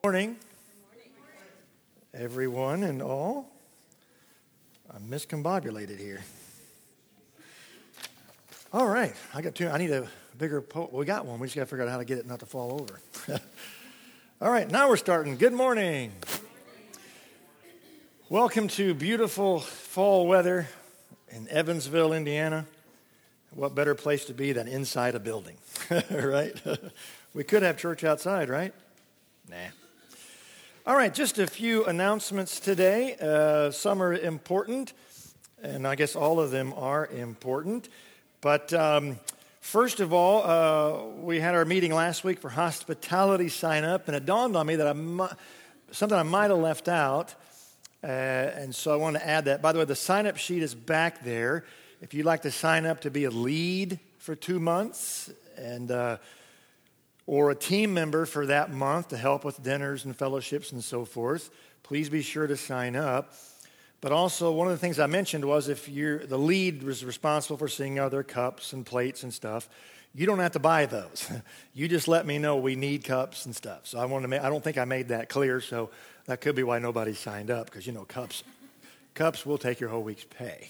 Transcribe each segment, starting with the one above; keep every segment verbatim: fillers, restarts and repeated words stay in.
Morning, everyone and all. I'm miscombobulated here. All right, I got two. I need a bigger. Po- we got one. We just got to figure out how to get it not to fall over. All right, now we're starting. Good morning. Welcome to beautiful fall weather in Evansville, Indiana. What better place to be than inside a building, right? We could have church outside, right? Nah. All right, just a few announcements today. Uh, some are important, and I guess all of them are important. But um, first of all, uh, we had our meeting last week for hospitality sign-up, and it dawned on me that I mi- something I might have left out, uh, and so I want to add that. By the way, the sign-up sheet is back there. If you'd like to sign up to be a lead for two months, and uh, or a team member for that month to help with dinners and fellowships and so forth, please be sure to sign up. But also, one of the things I mentioned was if you're the lead was responsible for seeing other cups and plates and stuff, you don't have to buy those. You just let me know we need cups and stuff. So I want to make, I don't think I made that clear, so that could be why nobody signed up, because, you know, cups, cups will take your whole week's pay.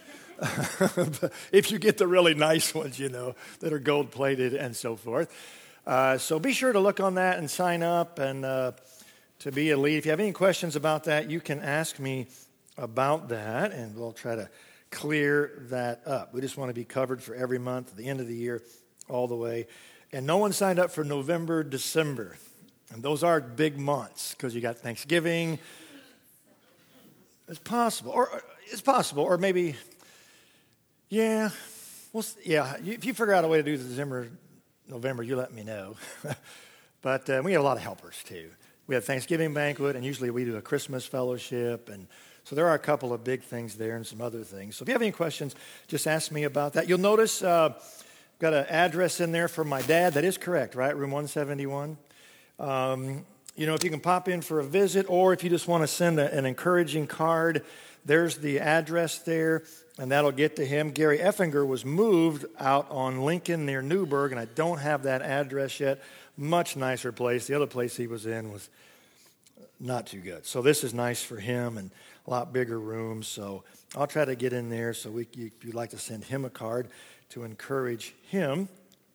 If you get the really nice ones, you know, that are gold-plated and so forth. Uh, so be sure to look on that and sign up and uh, to be a lead. If you have any questions about that, you can ask me about that, and we'll try to clear that up. We just want to be covered for every month, at the end of the year, all the way. And no one signed up for November, December. And those are big months because you got Thanksgiving. It's possible. Or it's possible. Or maybe, yeah. Well, yeah, if you figure out a way to do the December, November, you let me know. But uh, we have a lot of helpers, too. We have Thanksgiving banquet, and usually we do a Christmas fellowship. And so there are a couple of big things there and some other things. So if you have any questions, just ask me about that. You'll notice uh, I've got an address in there for my dad. That is correct, right? Room one seventy-one. Um, you know, if you can pop in for a visit, or if you just want to send a, an encouraging card, there's the address there, and that'll get to him. Gary Effinger was moved out on Lincoln near Newburgh, and I don't have that address yet. Much nicer place. The other place he was in was not too good. So this is nice for him, and a lot bigger rooms. So I'll try to get in there so we, if you'd like to send him a card to encourage him.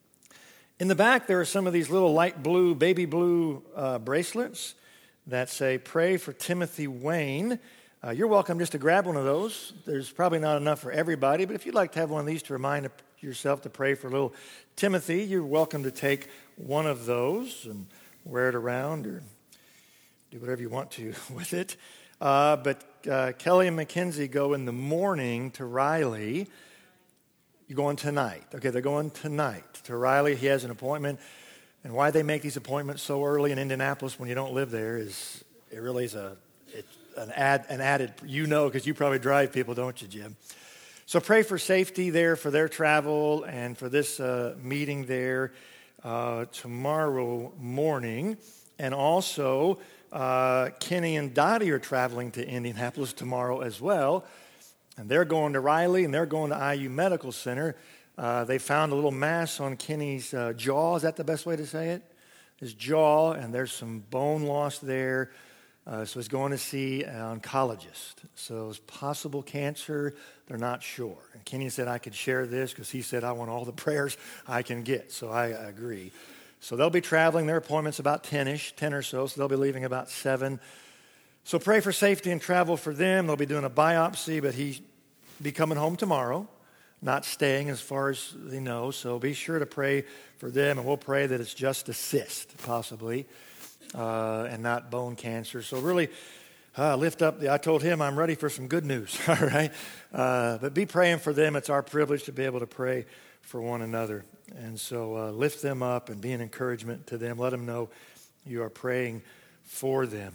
In the back, there are some of these little light blue, baby blue uh, bracelets that say, "Pray for Timothy Wayne." Uh, you're welcome just to grab one of those. There's probably not enough for everybody, but if you'd like to have one of these to remind yourself to pray for little Timothy, you're welcome to take one of those and wear it around or do whatever you want to with it. Uh, but uh, Kelly and Mackenzie go in the morning to Riley. You're going tonight. Okay, they're going tonight to Riley. He has an appointment. And why they make these appointments so early in Indianapolis when you don't live there is it really is a... It, An, ad, an added, you know, because you probably drive people, don't you, Jim? So pray for safety there for their travel and for this uh, meeting there uh, tomorrow morning. And also, uh, Kenny and Dottie are traveling to Indianapolis tomorrow as well. And they're going to Riley and they're going to I U Medical Center. Uh, they found a little mass on Kenny's uh, jaw. Is that the best way to say it? His jaw, and there's some bone loss there. Uh, so he's going to see an oncologist. So it's possible cancer. They're not sure. And Kenny said I could share this because he said I want all the prayers I can get. So I agree. So they'll be traveling. Their appointment's about ten-ish, ten or so. So they'll be leaving about seven. So pray for safety and travel for them. They'll be doing a biopsy, but he'll be coming home tomorrow, not staying as far as they know. So be sure to pray for them, and we'll pray that it's just a cyst, possibly. Uh, and not bone cancer. So really uh, lift up. The, I told him I'm ready for some good news, all right? Uh, but be praying for them. It's our privilege to be able to pray for one another. And so uh, lift them up and be an encouragement to them. Let them know you are praying for them.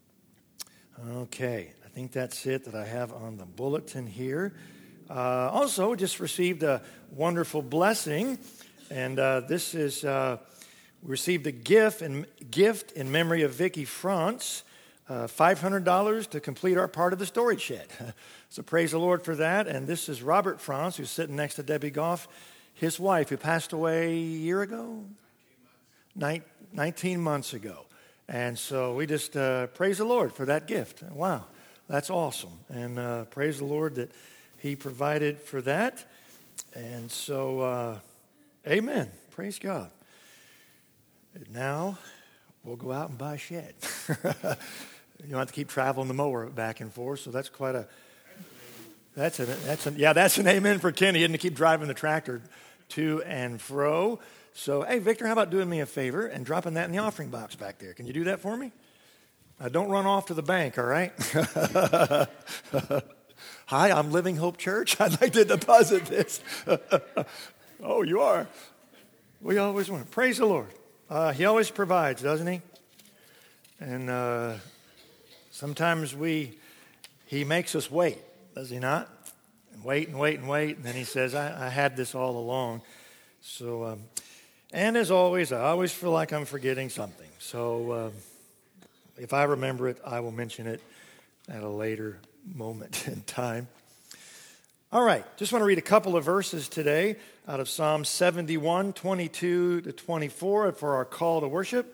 Okay, I think that's it that I have on the bulletin here. Uh, also, just received a wonderful blessing, and uh, this is... Uh, We received a gift in, gift in memory of Vicki France, uh, five hundred dollars to complete our part of the storage shed. So praise the Lord for that. And this is Robert France, who's sitting next to Debbie Goff, his wife, who passed away a year ago? nineteen months ago. And so we just uh, praise the Lord for that gift. Wow, that's awesome. And uh, praise the Lord that he provided for that. And so, uh, amen. Praise God. And now we'll go out and buy a shed. You don't have to keep traveling the mower back and forth, so that's quite a, that's a, that's a, yeah, that's an amen for Kenny, isn't it, to keep driving the tractor to and fro. So, hey, Victor, how about doing me a favor and dropping that in the offering box back there? Can you do that for me? Uh, don't run off to the bank, all right? Hi, I'm Living Hope Church. I'd like to deposit this. Oh, you are? We always want. Praise the Lord. Uh, he always provides, doesn't he? And uh, sometimes we, he makes us wait, does he not? And wait and wait and wait. And then he says, I, I had this all along. So, um, and as always, I always feel like I'm forgetting something. So uh, if I remember it, I will mention it at a later moment in time. All right, just want to read a couple of verses today out of Psalm seventy-one, twenty-two to twenty-four for our call to worship.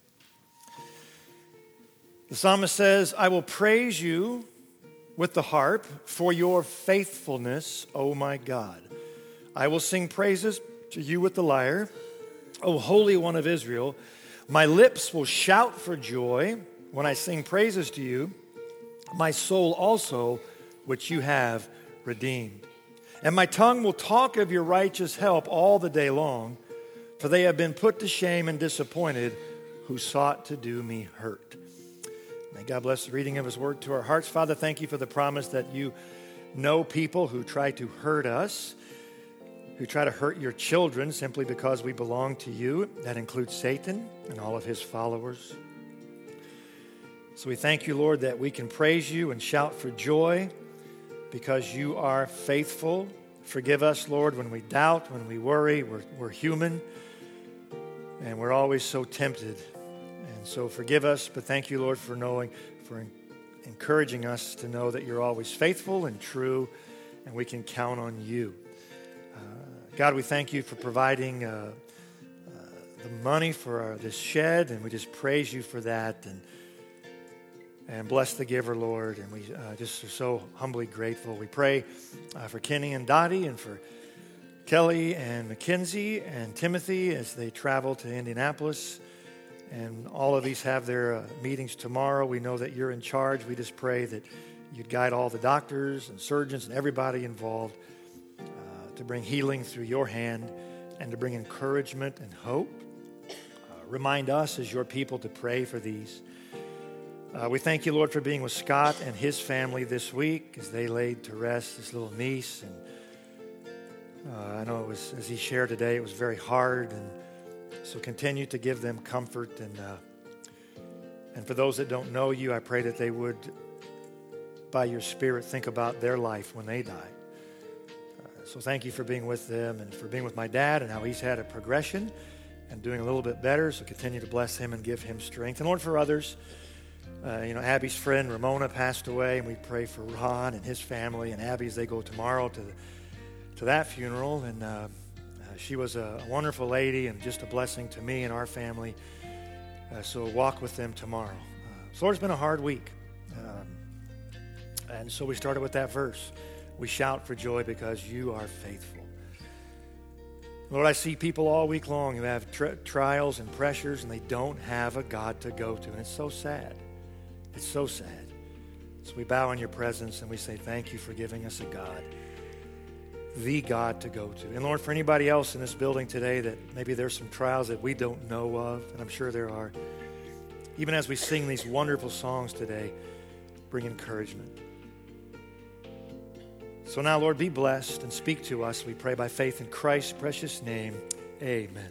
The psalmist says, I will praise you with the harp for your faithfulness, O my God. I will sing praises to you with the lyre, O Holy One of Israel. My lips will shout for joy when I sing praises to you, my soul also, which you have redeemed. And my tongue will talk of your righteous help all the day long, for they have been put to shame and disappointed who sought to do me hurt. May God bless the reading of his word to our hearts. Father, thank you for the promise that you know people who try to hurt us, who try to hurt your children simply because we belong to you. That includes Satan and all of his followers. So we thank you, Lord, that we can praise you and shout for joy because you are faithful. Forgive us, Lord, when we doubt, when we worry. We're, we're human, and we're always so tempted. And so forgive us, but thank you, Lord, for knowing, for encouraging us to know that you're always faithful and true, and we can count on you. Uh, God, we thank you for providing uh, uh, the money for our, this shed, and we just praise you for that. And And bless the giver, Lord. And we uh, just are so humbly grateful. We pray uh, for Kenny and Dottie and for Kelly and Mackenzie and Timothy as they travel to Indianapolis. And all of these have their uh, meetings tomorrow. We know that you're in charge. We just pray that you'd guide all the doctors and surgeons and everybody involved uh, to bring healing through your hand and to bring encouragement and hope. Uh, remind us as your people to pray for these. Uh, we thank you, Lord, for being with Scott and his family this week as they laid to rest his little niece. And uh, I know it was, as he shared today, it was very hard. And so continue to give them comfort. And uh, and for those that don't know you, I pray that they would, by your Spirit, think about their life when they die. Uh, so thank you for being with them and for being with my dad and how he's had a progression and doing a little bit better. So continue to bless him and give him strength. And Lord, for others, Uh, you know, Abby's friend Ramona passed away, and we pray for Ron and his family and Abby as they go tomorrow to to that funeral. And uh, uh, she was a, a wonderful lady and just a blessing to me and our family. Uh, so walk with them tomorrow. Uh, so Lord, it's been a hard week. Um, and so we started with that verse. We shout for joy because you are faithful. Lord, I see people all week long who have tri- trials and pressures, and they don't have a God to go to. And it's so sad. It's so sad. So we bow in your presence and we say thank you for giving us a God, the God to go to. And Lord, for anybody else in this building today that maybe there's some trials that we don't know of, and I'm sure there are, even as we sing these wonderful songs today, bring encouragement. So now, Lord, be blessed and speak to us. We pray by faith in Christ's precious name. Amen.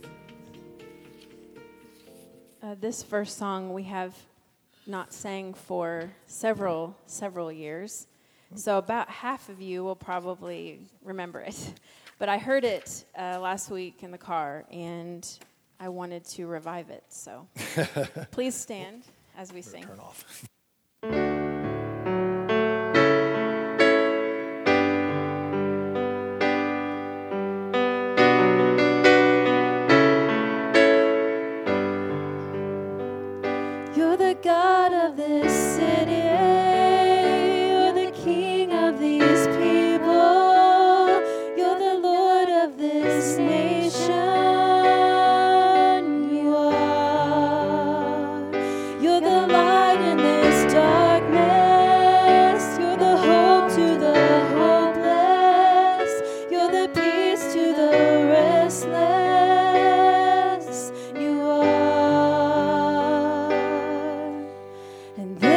Uh, this first song we have not sang for several, several years. So about half of you will probably remember it. But I heard it uh, last week in the car, and I wanted to revive it. So please stand as we sing. Turn off. Your of this city. You're the King of these people. You're the Lord of this nation. You are. You're the light in this darkness. You're the hope to the hopeless. You're the peace to the restless. You are. And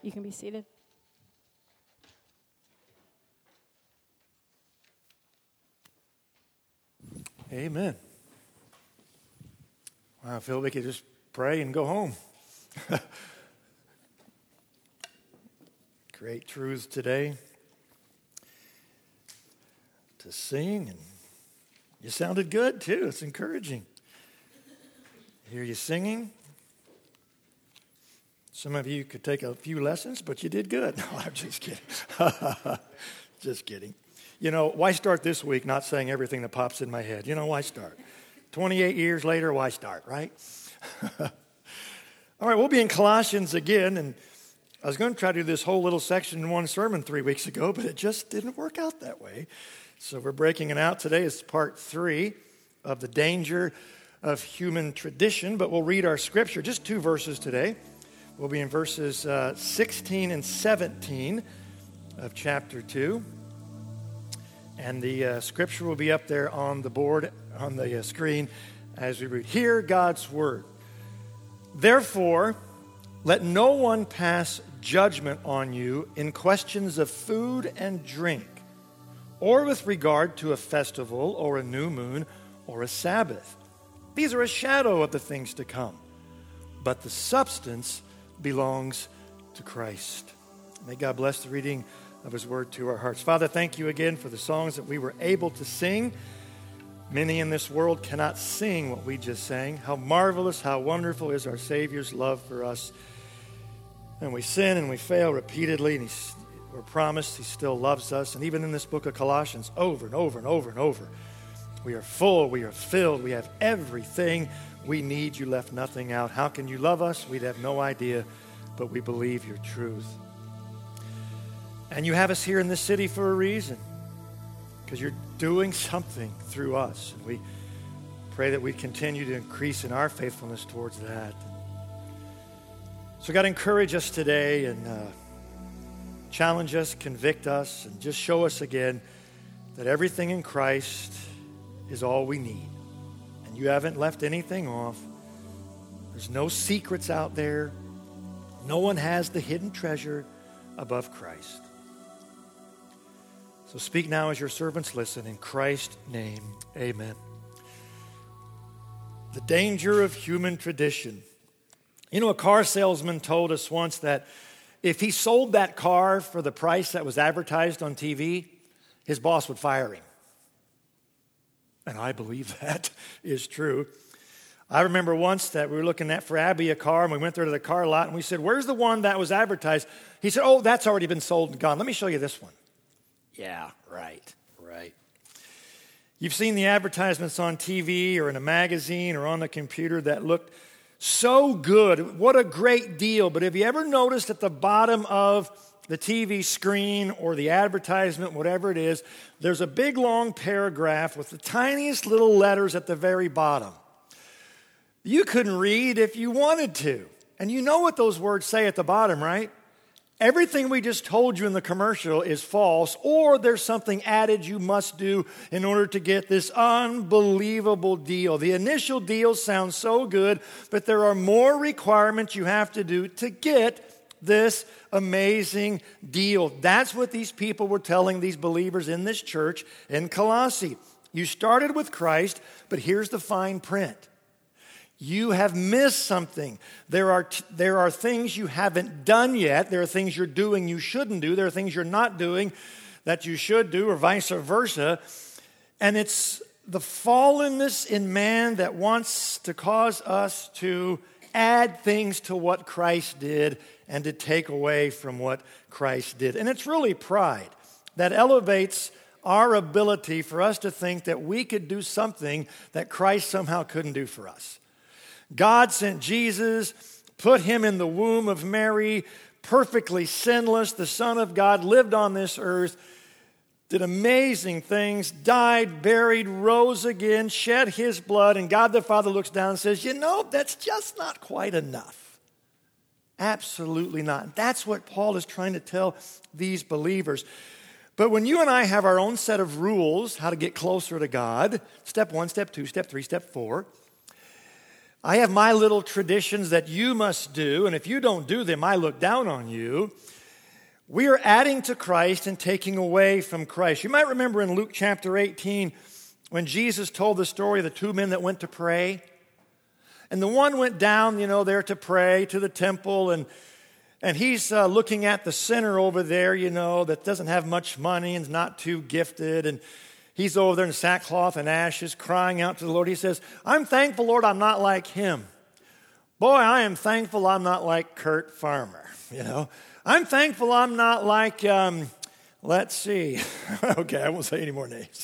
You can be seated. Amen. Wow, I feel we could just pray and go home. Great truths today to sing, and you sounded good too. It's encouraging. Hear you singing. Some of you could take a few lessons, but you did good. No, I'm just kidding. Just kidding. You know, why start this week not saying everything that pops in my head? You know, why start? twenty-eight years later, why start, right? All right, we'll be in Colossians again, and I was going to try to do this whole little section in one sermon three weeks ago, but it just didn't work out that way. So we're breaking it out today. It's part three of the danger of human tradition, but we'll read our scripture, just two verses today. We'll be in verses uh, sixteen and seventeen of chapter two. And the uh, scripture will be up there on the board, on the uh, screen, as we read. Hear God's word. Therefore, let no one pass judgment on you in questions of food and drink, or with regard to a festival, or a new moon, or a Sabbath. These are a shadow of the things to come, but the substance belongs to Christ. May God bless the reading of his word to our hearts. Father, thank you again for the songs that we were able to sing. Many in this world cannot sing what we just sang. How marvelous, how wonderful is our Savior's love for us. And we sin and we fail repeatedly, and he's, we're promised he still loves us. And even in this book of Colossians, over and over and over and over, we are full, we are filled, we have everything we need. You left nothing out. How can you love us? We'd have no idea, but we believe your truth. And you have us here in this city for a reason, because you're doing something through us. And we pray that we continue to increase in our faithfulness towards that. So God, encourage us today and uh, challenge us, convict us, and just show us again that everything in Christ is all we need. And you haven't left anything off. There's no secrets out there. No one has the hidden treasure above Christ. So speak now as your servants listen. In Christ's name, amen. The danger of human tradition. You know, a car salesman told us once that if he sold that car for the price that was advertised on T V, his boss would fire him. And I believe that is true. I remember once that we were looking at for Abby a car, and we went there to the car lot, and we said, "Where's the one that was advertised?" He said, "Oh, that's already been sold and gone. Let me show you this one." Yeah, right, right. You've seen the advertisements on T V or in a magazine or on the computer that looked so good. What a great deal. But have you ever noticed at the bottom of the T V screen or the advertisement, whatever it is, there's a big long paragraph with the tiniest little letters at the very bottom. You couldn't read if you wanted to. And you know what those words say at the bottom, right? Everything we just told you in the commercial is false, or there's something added you must do in order to get this unbelievable deal. The initial deal sounds so good, but there are more requirements you have to do to get this amazing deal. That's what these people were telling these believers in this church in Colossae. You started with Christ, but here's the fine print. You have missed something. There are t- there are things you haven't done yet. There are things you're doing you shouldn't do. There are things you're not doing that you should do, or vice versa. And it's the fallenness in man that wants to cause us to add things to what Christ did and to take away from what Christ did. And it's really pride that elevates our ability for us to think that we could do something that Christ somehow couldn't do for us. God sent Jesus, put him in the womb of Mary, perfectly sinless. The Son of God lived on this earth, did amazing things, died, buried, rose again, shed his blood, and God the Father looks down and says, you know, that's just not quite enough. Absolutely not. That's what Paul is trying to tell these believers. But when you and I have our own set of rules, how to get closer to God, step one, step two, step three, step four, I have my little traditions that you must do, and if you don't do them, I look down on you. We are adding to Christ and taking away from Christ. You might remember in Luke chapter eighteen when Jesus told the story of the two men that went to pray. And the one went down, you know, there to pray to the temple, and and he's uh, looking at the sinner over there, you know, that doesn't have much money and is not too gifted, and he's over there in sackcloth and ashes crying out to the Lord. He says, I'm thankful, Lord, I'm not like him. Boy, I am thankful I'm not like Kurt Farmer, you know. I'm thankful I'm not like, um, let's see. Okay, I won't say any more names.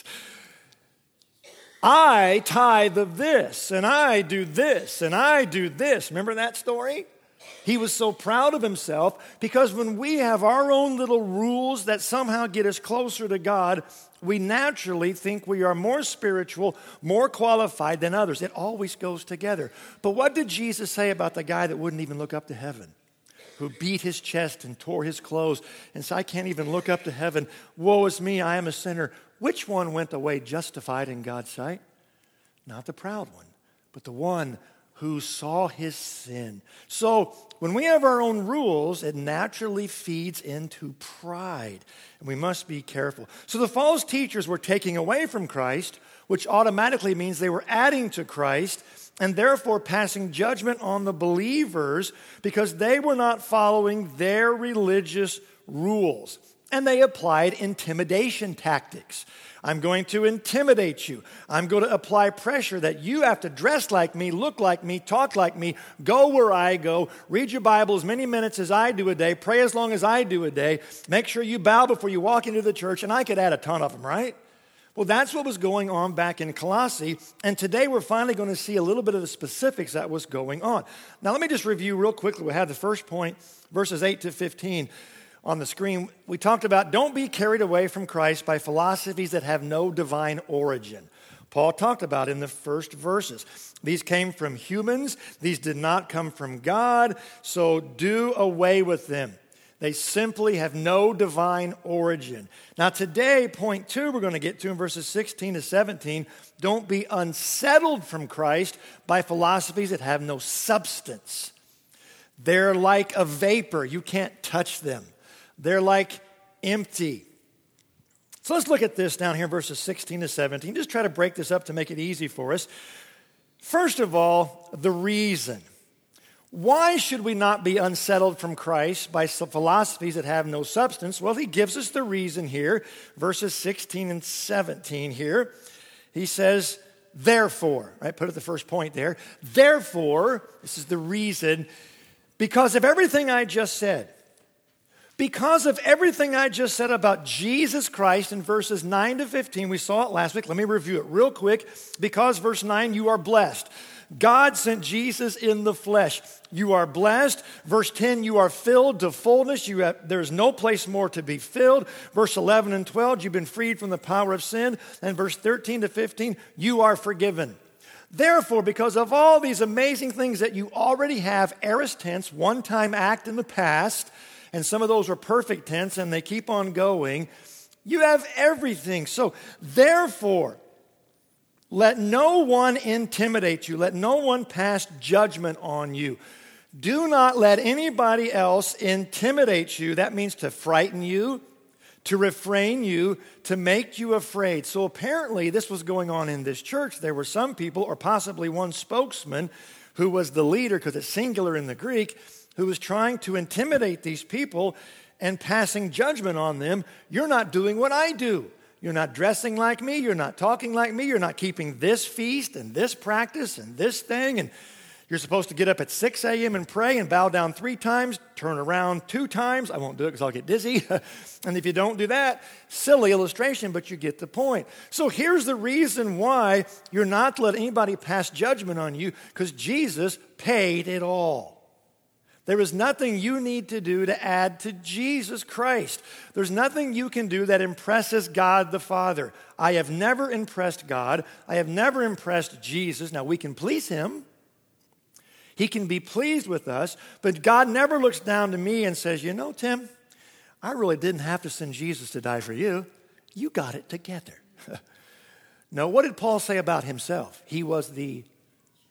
I tithe of this, and I do this, and I do this. Remember that story? He was so proud of himself because when we have our own little rules that somehow get us closer to God, we naturally think we are more spiritual, more qualified than others. It always goes together. But what did Jesus say about the guy that wouldn't even look up to heaven? Who beat his chest and tore his clothes and said, I can't even look up to heaven. Woe is me, I am a sinner. Which one went away justified in God's sight? Not the proud one, but the one who saw his sin. So when we have our own rules, it naturally feeds into pride, and we must be careful. So the false teachers were taking away from Christ, which automatically means they were adding to Christ, and therefore passing judgment on the believers because they were not following their religious rules. And they applied intimidation tactics. I'm going to intimidate you. I'm going to apply pressure that you have to dress like me, look like me, talk like me, go where I go, read your Bible as many minutes as I do a day, pray as long as I do a day, make sure you bow before you walk into the church, and I could add a ton of them, right? Well, that's what was going on back in Colossae, and today we're finally going to see a little bit of the specifics that was going on. Now, let me just review real quickly. We have the first point, verses eight to fifteen on the screen. We talked about don't be carried away from Christ by philosophies that have no divine origin. Paul talked about in the first verses. These came from humans. These did not come from God, so do away with them. They simply have no divine origin. Now today, point two we're going to get to in verses sixteen to seventeen, don't be unsettled from Christ by philosophies that have no substance. They're like a vapor. You can't touch them. They're like empty. So let's look at this down here in verses sixteen to seventeen. Just try to break this up to make it easy for us. First of all, the reason. Why should we not be unsettled from Christ by some philosophies that have no substance? Well, he gives us the reason here, verses sixteen and seventeen here. He says, therefore, right? Put it the first point there. Therefore, this is the reason, because of everything I just said, because of everything I just said about Jesus Christ in verses nine to fifteen, we saw it last week. Let me review it real quick. Because verse nine, you are blessed. God sent Jesus in the flesh. You are blessed. Verse ten, you are filled to fullness. You have, there's no place more to be filled. Verse eleven and twelve, you've been freed from the power of sin. And verse thirteen to fifteen, you are forgiven. Therefore, because of all these amazing things that you already have, aorist tense, one-time act in the past, and some of those are perfect tense and they keep on going, you have everything. So, therefore, let no one intimidate you. Let no one pass judgment on you. Do not let anybody else intimidate you. That means to frighten you, to refrain you, to make you afraid. So apparently this was going on in this church. There were some people, or possibly one spokesman, who was the leader, because it's singular in the Greek, who was trying to intimidate these people and passing judgment on them. You're not doing what I do. You're not dressing like me. You're not talking like me. You're not keeping this feast and this practice and this thing. And you're supposed to get up at six a.m. and pray and bow down three times, turn around two times. I won't do it because I'll get dizzy. And if you don't do that, silly illustration, but you get the point. So here's the reason why you're not to let anybody pass judgment on you, because Jesus paid it all. There is nothing you need to do to add to Jesus Christ. There's nothing you can do that impresses God the Father. I have never impressed God. I have never impressed Jesus. Now, we can please him. He can be pleased with us, but God never looks down to me and says, you know, Tim, I really didn't have to send Jesus to die for you. You got it together. No, what did Paul say about himself? He was the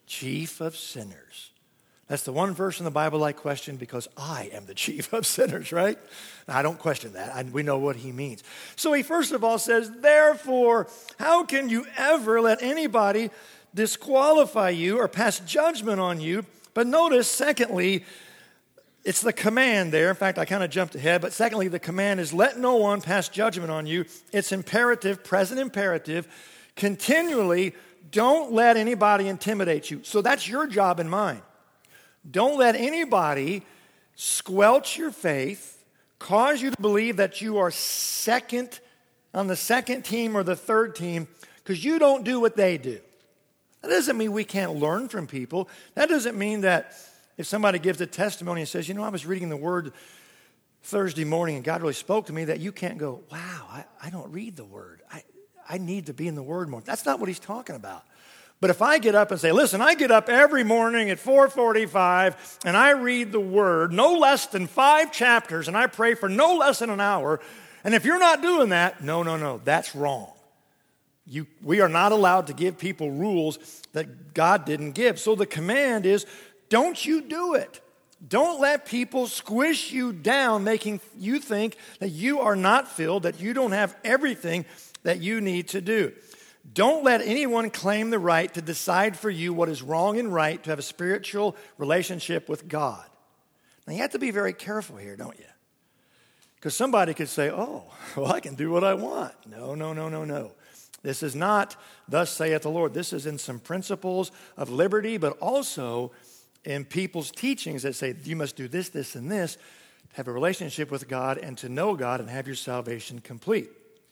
chief of sinners. That's the one verse in the Bible I question because I am the chief of sinners, right? Now, I don't question that. I, we know what he means. So he first of all says, therefore, how can you ever let anybody disqualify you or pass judgment on you? But notice, secondly, it's the command there. In fact, I kind of jumped ahead. But secondly, the command is let no one pass judgment on you. It's imperative, present imperative. Continually, don't let anybody intimidate you. So that's your job and mine. Don't let anybody squelch your faith, cause you to believe that you are second on the second team or the third team because you don't do what they do. That doesn't mean we can't learn from people. That doesn't mean that if somebody gives a testimony and says, you know, I was reading the Word Thursday morning and God really spoke to me, that you can't go, wow, I, I don't read the Word. I, I need to be in the Word more. That's not what he's talking about. But if I get up and say, listen, I get up every morning at four forty-five and I read the Word, no less than five chapters, and I pray for no less than an hour, and if you're not doing that, no, no, no, that's wrong. You, we are not allowed to give people rules that God didn't give. So the command is, don't you do it. Don't let people squish you down, making you think that you are not filled, that you don't have everything that you need to do. Don't let anyone claim the right to decide for you what is wrong and right to have a spiritual relationship with God. Now, you have to be very careful here, don't you? Because somebody could say, oh, well, I can do what I want. No, no, no, no, no. This is not, thus saith the Lord. This is in some principles of liberty, but also in people's teachings that say you must do this, this, and this, to have a relationship with God and to know God and have your salvation complete.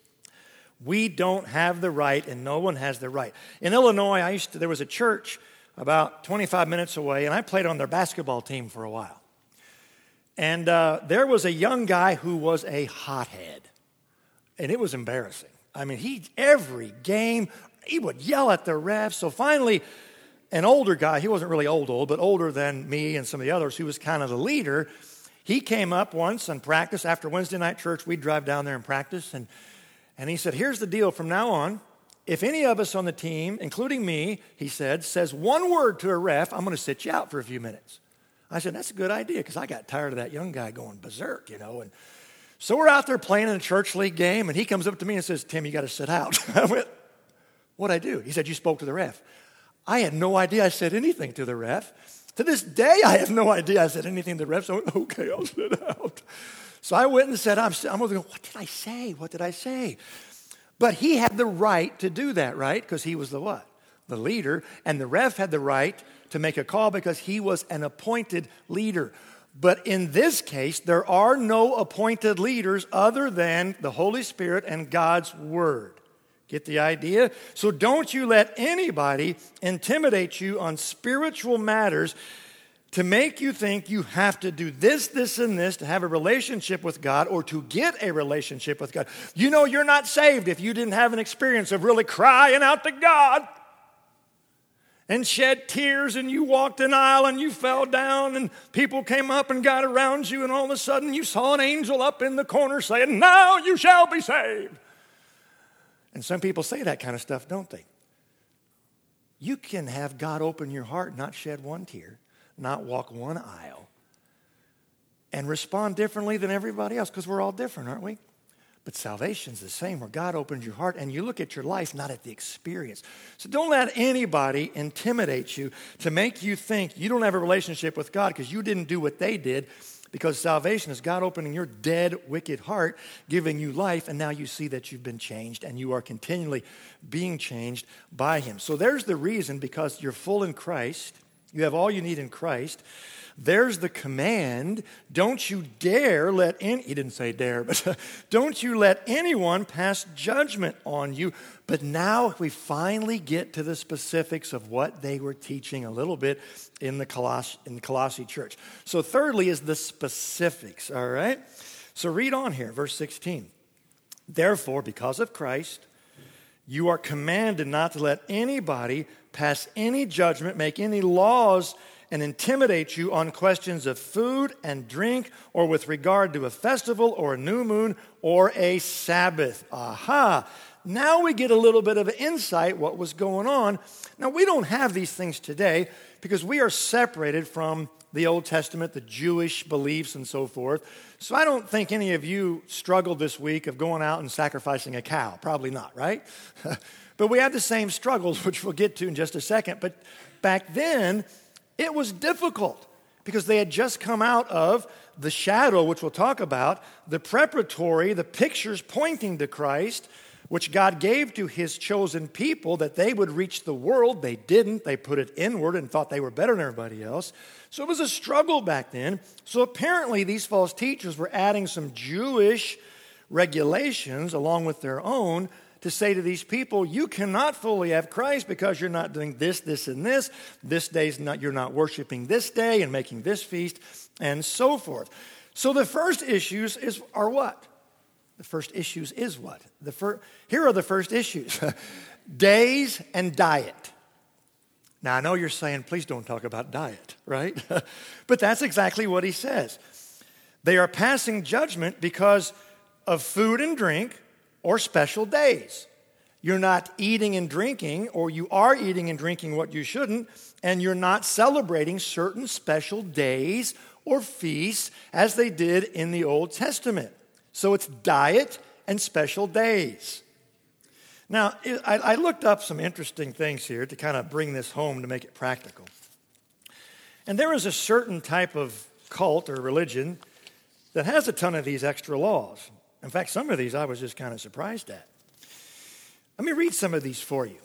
We don't have the right, and no one has the right. In Illinois, I used to, there was a church about twenty-five minutes away, and I played on their basketball team for a while. And uh, there was a young guy who was a hothead, and it was embarrassing. I mean, he every game, he would yell at the refs. So finally, an older guy, he wasn't really old, old, but older than me and some of the others, who was kind of the leader, he came up once and practiced. After Wednesday night church, we'd drive down there and practice, and And he said, here's the deal from now on. If any of us on the team, including me, he said, says one word to a ref, I'm going to sit you out for a few minutes. I said, that's a good idea because I got tired of that young guy going berserk, you know. And so we're out there playing in a church league game, and he comes up to me and says, Tim, you got to sit out. I went, what'd I do? He said, you spoke to the ref. I had no idea I said anything to the ref. To this day, I have no idea I said anything to the ref. So I went, okay, I'll sit out. So I went and said, I'm, I'm going, what did I say? What did I say? But he had the right to do that, right? Because he was the what? The leader. And the ref had the right to make a call because he was an appointed leader. But in this case, there are no appointed leaders other than the Holy Spirit and God's Word. Get the idea? So don't you let anybody intimidate you on spiritual matters to make you think you have to do this, this, and this to have a relationship with God or to get a relationship with God. You know you're not saved if you didn't have an experience of really crying out to God and shed tears and you walked an aisle and you fell down and people came up and got around you and all of a sudden you saw an angel up in the corner saying, now you shall be saved. And some people say that kind of stuff, don't they? You can have God open your heart and not shed one tear, not walk one aisle, and respond differently than everybody else because we're all different, aren't we? But salvation's the same where God opens your heart and you look at your life, not at the experience. So don't let anybody intimidate you to make you think you don't have a relationship with God because you didn't do what they did, because salvation is God opening your dead, wicked heart, giving you life, and now you see that you've been changed and you are continually being changed by Him. So there's the reason, because you're full in Christ. You have all you need in Christ. There's the command. Don't you dare let any, he didn't say dare, but don't you let anyone pass judgment on you. But now we finally get to the specifics of what they were teaching a little bit in the Coloss- in the Colossae church. So thirdly is the specifics, all right? So read on here, verse sixteen. Therefore, because of Christ, you are commanded not to let anybody pass any judgment, make any laws, and intimidate you on questions of food and drink, or with regard to a festival or a new moon or a Sabbath. Aha! now we get a little bit of an insight what was going on. Now, we don't have these things today because we are separated from the Old Testament, the Jewish beliefs and so forth. So I don't think any of you struggled this week of going out and sacrificing a cow. Probably not, right? But we have the same struggles, which we'll get to in just a second. But back then, it was difficult because they had just come out of the shadow, which we'll talk about, the preparatory, the pictures pointing to Christ, which God gave to his chosen people that they would reach the world. They didn't. They put it inward and thought they were better than everybody else. So it was a struggle back then. So apparently these false teachers were adding some Jewish regulations along with their own to say to these people, you cannot fully have Christ because you're not doing this, this, and this. This day's not, you're not worshiping this day and making this feast and so forth. So the first issues is are what? The first issues is what? The fir- Here are the first issues. Days and diet. Now, I know you're saying, please don't talk about diet, right? But that's exactly what he says. They are passing judgment because of food and drink or special days. You're not eating and drinking, or you are eating and drinking what you shouldn't, and you're not celebrating certain special days or feasts as they did in the Old Testament. So it's diet and special days. Now, I, I looked up some interesting things here to kind of bring this home to make it practical. And there is a certain type of cult or religion that has a ton of these extra laws. In fact, some of these I was just kind of surprised at. Let me read some of these for you.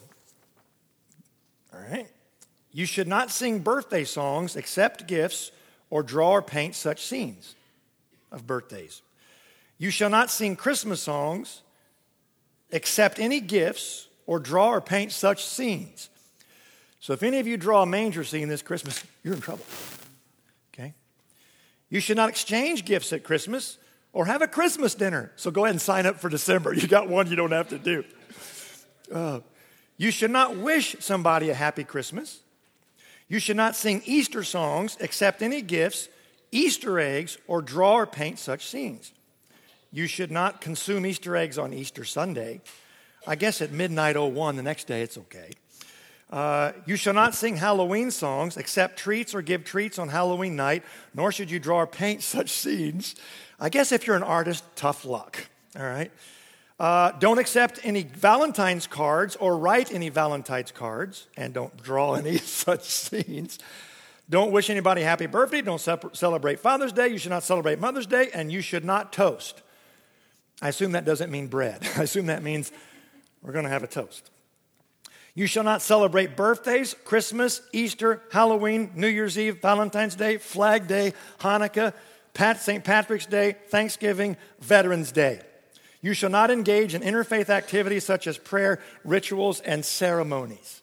All right. You should not sing birthday songs, accept gifts, or draw or paint such scenes of birthdays. You shall not sing Christmas songs, accept any gifts, or draw or paint such scenes. So if any of you draw a manger scene this Christmas, you're in trouble. Okay? You should not exchange gifts at Christmas or have a Christmas dinner. So go ahead and sign up for December. You got one you don't have to do. Uh, you should not wish somebody a happy Christmas. You should not sing Easter songs, accept any gifts, Easter eggs, or draw or paint such scenes. You should not consume Easter eggs on Easter Sunday. I guess at midnight oh one the next day it's okay. Uh, you shall not sing Halloween songs, accept treats or give treats on Halloween night, nor should you draw or paint such scenes. I guess if you're an artist, tough luck, all right? Uh, don't accept any Valentine's cards or write any Valentine's cards, and don't draw any such scenes. Don't wish anybody happy birthday. Don't ce- celebrate Father's Day. You should not celebrate Mother's Day, and you should not toast. I assume that doesn't mean bread. I assume that means we're going to have a toast. You shall not celebrate birthdays, Christmas, Easter, Halloween, New Year's Eve, Valentine's Day, Flag Day, Hanukkah, Pat, Saint Patrick's Day, Thanksgiving, Veterans Day. You shall not engage in interfaith activities such as prayer, rituals, and ceremonies.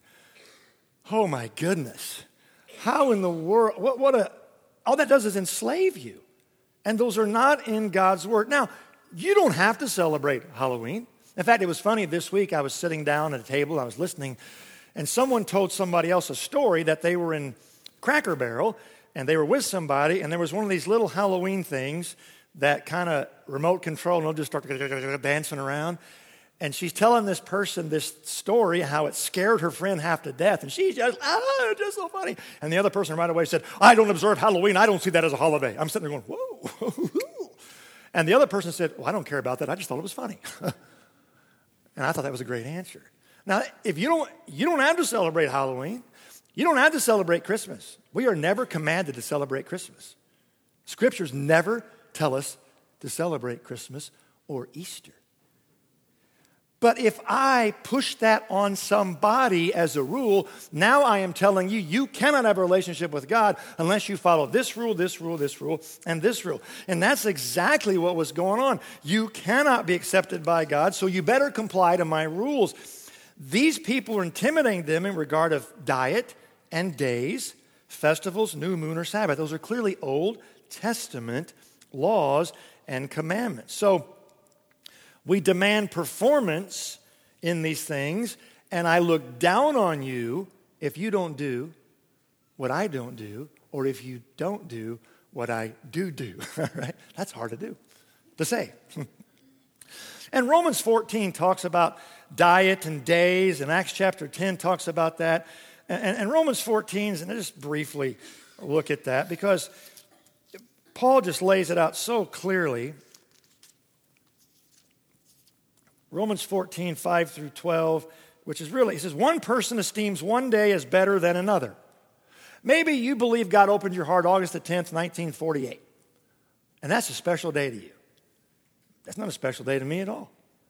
Oh my goodness. How in the world, what, what a, all that does is enslave you. And those are not in God's word. Now, you don't have to celebrate Halloween. In fact, it was funny, this week I was sitting down at a table, I was listening, and someone told somebody else a story that they were in Cracker Barrel, and they were with somebody, and there was one of these little Halloween things that kind of remote control, and they'll just start dancing around. And she's telling this person this story, how it scared her friend half to death. And she's just, ah, it's just so funny. And the other person right away said, I don't observe Halloween. I don't see that as a holiday. I'm sitting there going, whoa. And the other person said, well, I don't care about that. I just thought it was funny. And I thought that was a great answer. Now, if you don't, you don't have to celebrate Halloween. You don't have to celebrate Christmas. We are never commanded to celebrate Christmas. Scriptures never tell us to celebrate Christmas or Easter. But if I push that on somebody as a rule, now I am telling you, you cannot have a relationship with God unless you follow this rule, this rule, this rule, and this rule. And that's exactly what was going on. You cannot be accepted by God, so you better comply to my rules. These people are intimidating them in regard of diet and days, festivals, new moon, or Sabbath. Those are clearly Old Testament laws and commandments. So we demand performance in these things, and I look down on you if you don't do what I don't do, or if you don't do what I do do. Right? That's hard to do, to say. And Romans fourteen talks about diet and days, and Acts chapter ten talks about that. And, and Romans fourteen, and I just briefly look at that because Paul just lays it out so clearly. Romans fourteen, five through twelve, which is really, he says, one person esteems one day as better than another. Maybe you believe God opened your heart August the tenth, nineteen forty-eight. And that's a special day to you. That's not a special day to me at all.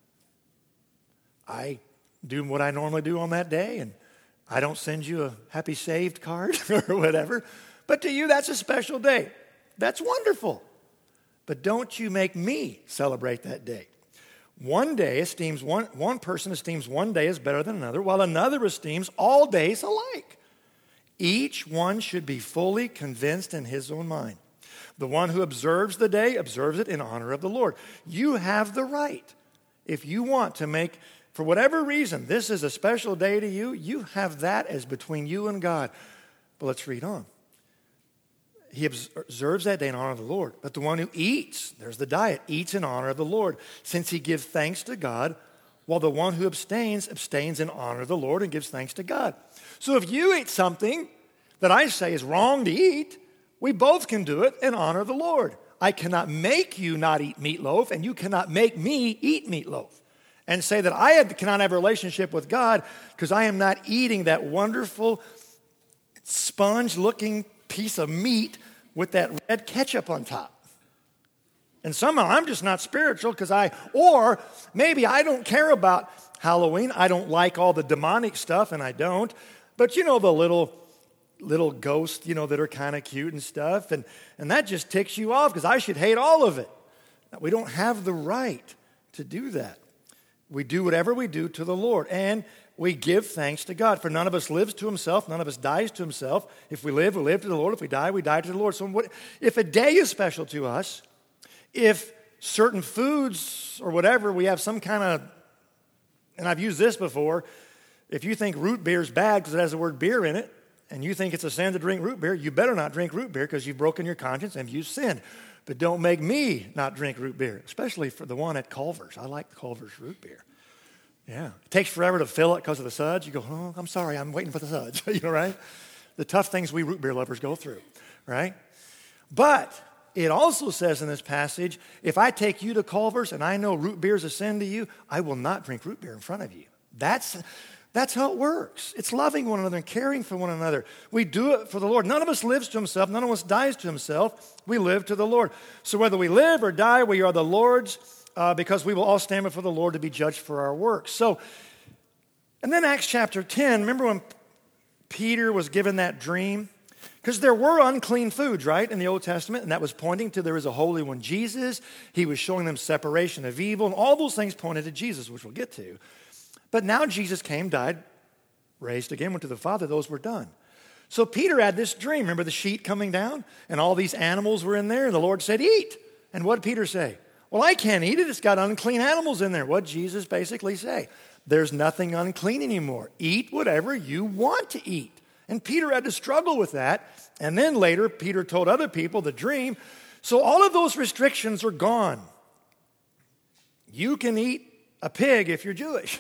I do what I normally do on that day, and I don't send you a happy saved card or whatever. But to you, that's a special day. That's wonderful. But don't you make me celebrate that day. One day esteems one, one person esteems one day as better than another, while another esteems all days alike. Each one should be fully convinced in his own mind. The one who observes the day observes it in honor of the Lord. You have the right. If you want to make, for whatever reason, this is a special day to you, you have that as between you and God. But let's read on. He observes that day in honor of the Lord. But the one who eats, there's the diet, eats in honor of the Lord, since he gives thanks to God, while the one who abstains, abstains in honor of the Lord and gives thanks to God. So if you eat something that I say is wrong to eat, we both can do it in honor of the Lord. I cannot make you not eat meatloaf, and you cannot make me eat meatloaf. And say that I have, cannot have a relationship with God because I am not eating that wonderful sponge-looking piece of meat with that red ketchup on top. And somehow I'm just not spiritual because I, or maybe I don't care about Halloween. I don't like all the demonic stuff, and I don't. But you know the little little ghosts, you know, that are kind of cute and stuff. And, and that just ticks you off because I should hate all of it. We don't have the right to do that. We do whatever we do to the Lord. And we give thanks to God. For none of us lives to himself. None of us dies to himself. If we live, we live to the Lord. If we die, we die to the Lord. So what, if a day is special to us, if certain foods or whatever, we have some kind of, and I've used this before, if you think root beer is bad because it has the word beer in it, and you think it's a sin to drink root beer, you better not drink root beer because you've broken your conscience and you've sinned. But don't make me not drink root beer, especially for the one at Culver's. I like Culver's root beer. Yeah. It takes forever to fill it because of the suds. You go, oh, I'm sorry, I'm waiting for the suds. You know, right? The tough things we root beer lovers go through, right? But it also says in this passage, if I take you to Culver's and I know root beer is a sin to you, I will not drink root beer in front of you. That's... That's how it works. It's loving one another and caring for one another. We do it for the Lord. None of us lives to himself. None of us dies to himself. We live to the Lord. So whether we live or die, we are the Lord's uh, because we will all stand before the Lord to be judged for our works. So, and then Acts chapter ten, remember when Peter was given that dream? Because there were unclean foods, right, in the Old Testament, and that was pointing to there is a holy one, Jesus. He was showing them separation of evil, and all those things pointed to Jesus, which we'll get to. But now Jesus came, died, raised again, went to the Father. Those were done. So Peter had this dream. Remember the sheet coming down? And all these animals were in there. And the Lord said, eat. And what did Peter say? Well, I can't eat it. It's got unclean animals in there. What did Jesus basically say? There's nothing unclean anymore. Eat whatever you want to eat. And Peter had to struggle with that. And then later, Peter told other people the dream. So all of those restrictions are gone. You can eat a pig if you're Jewish.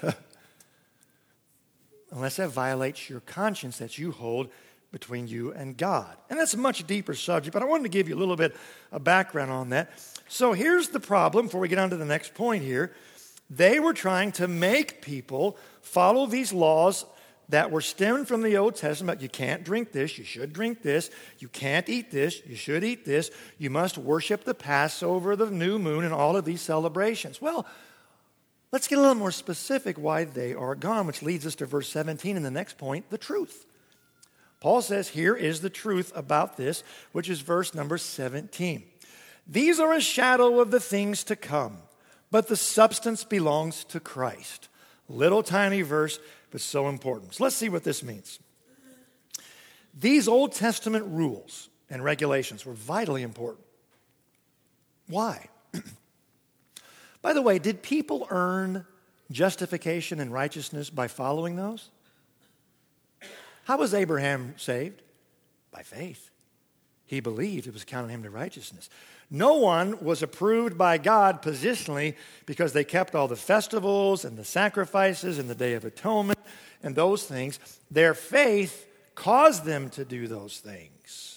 Unless that violates your conscience that you hold between you and God. And that's a much deeper subject, but I wanted to give you a little bit of background on that. So here's the problem before we get on to the next point here. They were trying to make people follow these laws that were stemmed from the Old Testament. You can't drink this, you should drink this. You can't eat this, you should eat this. You must worship the Passover, the new moon, and all of these celebrations. Well, let's get a little more specific why they are gone, which leads us to verse seventeen and the next point, the truth. Paul says, here is the truth about this, which is verse number seventeen. These are a shadow of the things to come, but the substance belongs to Christ. Little tiny verse, but so important. So let's see what this means. These Old Testament rules and regulations were vitally important. Why? By the way, did people earn justification and righteousness by following those? How was Abraham saved? By faith. He believed, it was counted him to righteousness. No one was approved by God positionally because they kept all the festivals and the sacrifices and the Day of Atonement and those things. Their faith caused them to do those things.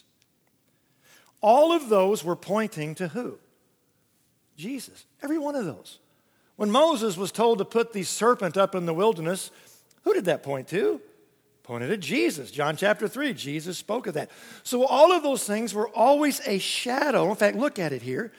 All of those were pointing to who? Jesus. Every one of those. When Moses was told to put the serpent up in the wilderness, who did that point to? Pointed at Jesus. John chapter three, Jesus spoke of that. So all of those things were always a shadow. In fact, look at it here.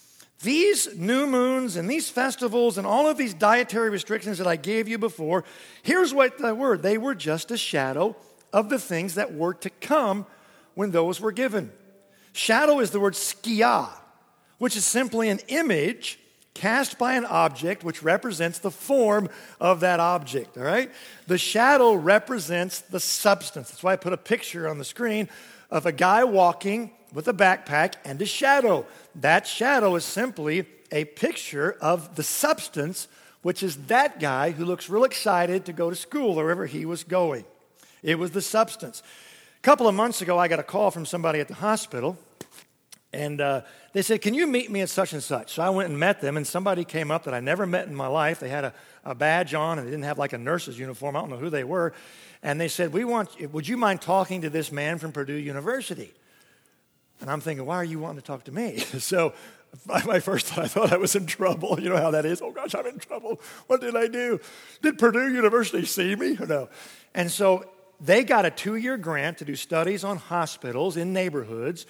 These new moons and these festivals and all of these dietary restrictions that I gave you before, here's what they were. They were just a shadow of the things that were to come when those were given. Shadow is the word skia, which is simply an image cast by an object which represents the form of that object, all right? The shadow represents the substance. That's why I put a picture on the screen of a guy walking with a backpack and a shadow. That shadow is simply a picture of the substance, which is that guy who looks real excited to go to school or wherever he was going. It was the substance. A couple of months ago, I got a call from somebody at the hospital, and uh, they said, can you meet me at such and such? So I went and met them, and somebody came up that I never met in my life. They had a, a badge on, and they didn't have like a nurse's uniform. I don't know who they were. And they said, "We want. Would you mind talking to this man from Purdue University?" And I'm thinking, why are you wanting to talk to me? So my first thought, I thought I was in trouble. You know how that is. Oh, gosh, I'm in trouble. What did I do? Did Purdue University see me? No. And so they got a two-year grant to do studies on hospitals in neighborhoods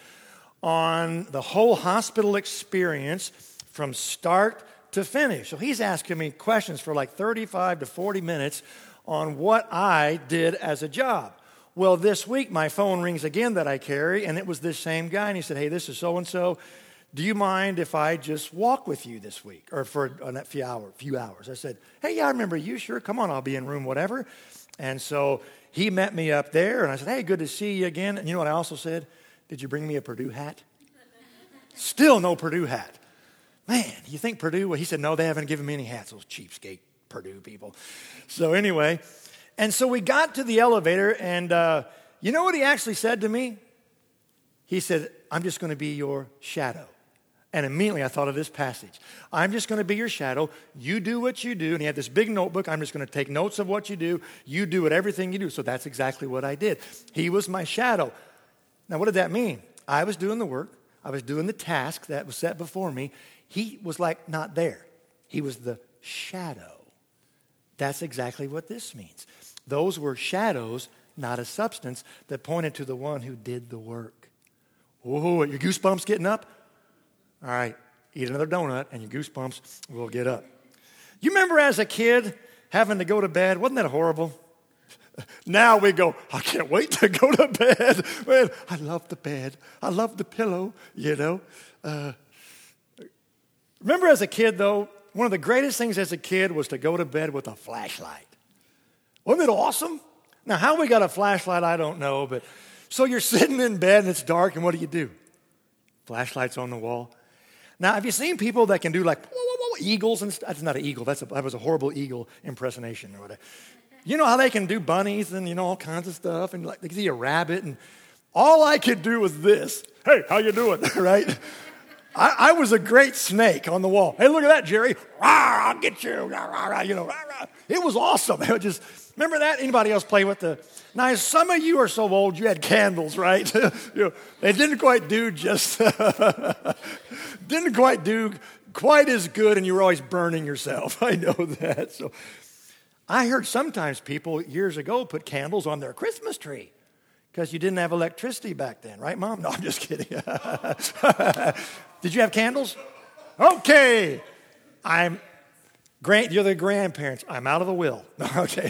on the whole hospital experience from start to finish. So he's asking me questions for like thirty-five to forty minutes on what I did as a job. Well, this week my phone rings again that I carry, and it was this same guy, and he said, "Hey, this is so-and-so. Do you mind if I just walk with you this week or for a few hours? Few hours?" I said, "Hey, yeah, I remember you. Sure, come on, I'll be in room whatever." And so he met me up there, and I said, "Hey, good to see you again." And you know what I also said? "Did you bring me a Purdue hat?" Still no Purdue hat. Man, you think Purdue? Well, he said, "No, they haven't given me any hats, those cheapskate Purdue people." So anyway, and so we got to the elevator, and uh, you know what he actually said to me? He said, "I'm just going to be your shadow." And immediately I thought of this passage. I'm just going to be your shadow. You do what you do. And he had this big notebook. I'm just going to take notes of what you do. You do what everything you do. So that's exactly what I did. He was my shadow. Now, what did that mean? I was doing the work. I was doing the task that was set before me. He was like not there. He was the shadow. That's exactly what this means. Those were shadows, not a substance, that pointed to the one who did the work. Oh, your goosebumps getting up? All right, eat another donut and your goosebumps will get up. You remember as a kid having to go to bed? Wasn't that horrible? Now we go, I can't wait to go to bed. Man, I love the bed. I love the pillow, you know. Uh, remember as a kid, though, one of the greatest things as a kid was to go to bed with a flashlight. Wasn't it awesome? Now, how we got a flashlight, I don't know. But so you're sitting in bed and it's dark, and what do you do? Flashlights on the wall. Now, have you seen people that can do like whoa, whoa, whoa, eagles and stuff? That's not an eagle. That's a, that was a horrible eagle impersonation or whatever. You know how they can do bunnies and, you know, all kinds of stuff, and like they can see a rabbit, and all I could do was this. Hey, how you doing? Right? I, I was a great snake on the wall. Hey, look at that, Jerry. Rawr, I'll get you. Rawr, rawr, you know, rawr, rawr. It was awesome. It was just remember that? Anybody else play with the? Now, some of you are so old, you had candles, right? you know, they didn't quite do just didn't quite do quite as good, and you were always burning yourself. I know that. So. I heard sometimes people years ago put candles on their Christmas tree because you didn't have electricity back then, right, Mom? No, I'm just kidding. Did you have candles? Okay. I'm grand. You're the grandparents. I'm out of the will. Okay.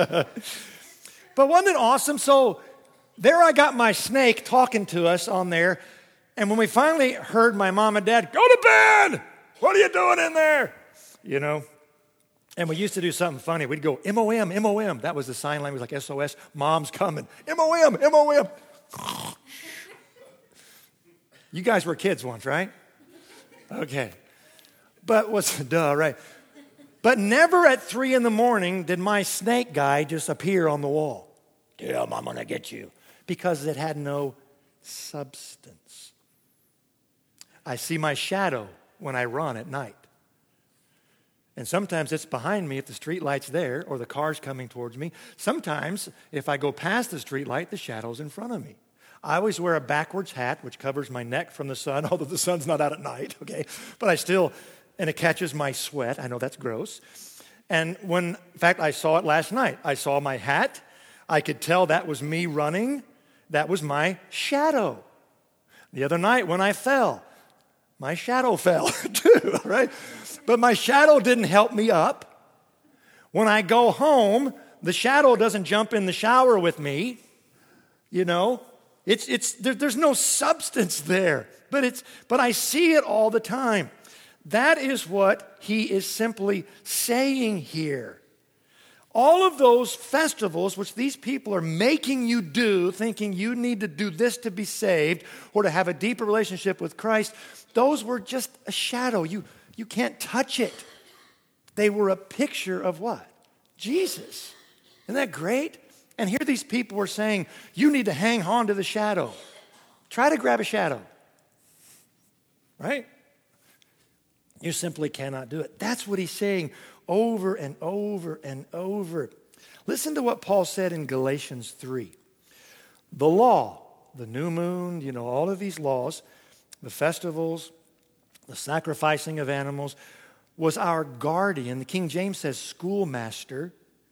But wasn't it awesome? So there I got my snake talking to us on there, and when we finally heard my mom and dad, "Go to bed! What are you doing in there?" You know. And we used to do something funny. We'd go, M O M, M O M. That was the sign language, like S O S. Mom's coming. M O M, M O M. You guys were kids once, right? Okay. But what's, duh, right. But never at three in the morning did my snake guy just appear on the wall. Yeah, I'm going to get you. Because it had no substance. I see my shadow when I run at night. And sometimes it's behind me if the street light's there or the car's coming towards me. Sometimes if I go past the street light, the shadow's in front of me. I always wear a backwards hat, which covers my neck from the sun, although the sun's not out at night, okay? But I still, and it catches my sweat. I know that's gross. And when, in fact, I saw it last night. I saw my hat. I could tell that was me running. That was my shadow. The other night when I fell, my shadow fell too, right? But my shadow didn't help me up. When I go home, the shadow doesn't jump in the shower with me, you know. It's, it's, there, there's no substance there, but, it's, but I see it all the time. That is what he is simply saying here. All of those festivals which these people are making you do, thinking you need to do this to be saved or to have a deeper relationship with Christ, those were just a shadow. You, you can't touch it. They were a picture of what? Jesus. Isn't that great? And here these people were saying, you need to hang on to the shadow. Try to grab a shadow. Right? You simply cannot do it. That's what he's saying over and over and over. Listen to what Paul said in Galatians three. The law, the new moon, you know, all of these laws, the festivals, the sacrificing of animals, was our guardian. The King James says schoolmaster,